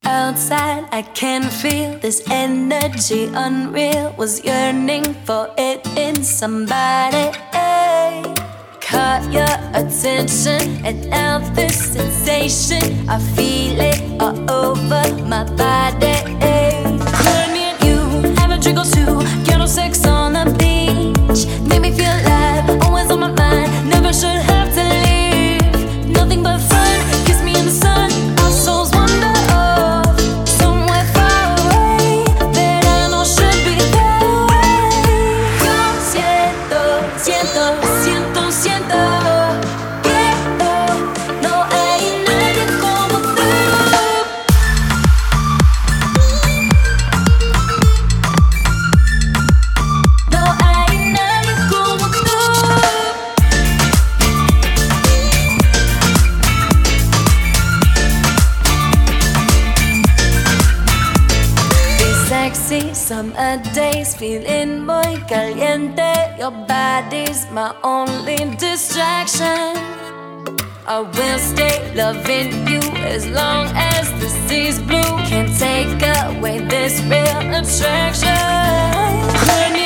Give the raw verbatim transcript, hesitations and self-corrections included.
Outside, I can feel this energy unreal. Was yearning for it in somebody. Caught your attention, and now this sensation, I feel it all over my body. Could me and you have a drink or two, get no sex on the beach. Make me feel alive, always on my mind. Never should have to leave. Nothing but fun, kiss me in the sun. Our souls wander off somewhere far away that I know should be there. Yo siento, siento, siento, siento. Quiero, no hay nadie como tú. No hay nadie como tú. Sexy summer days, feeling muy caliente. Your body's my only distraction. I will stay loving you as long as the sea's blue. Can't take away this real attraction.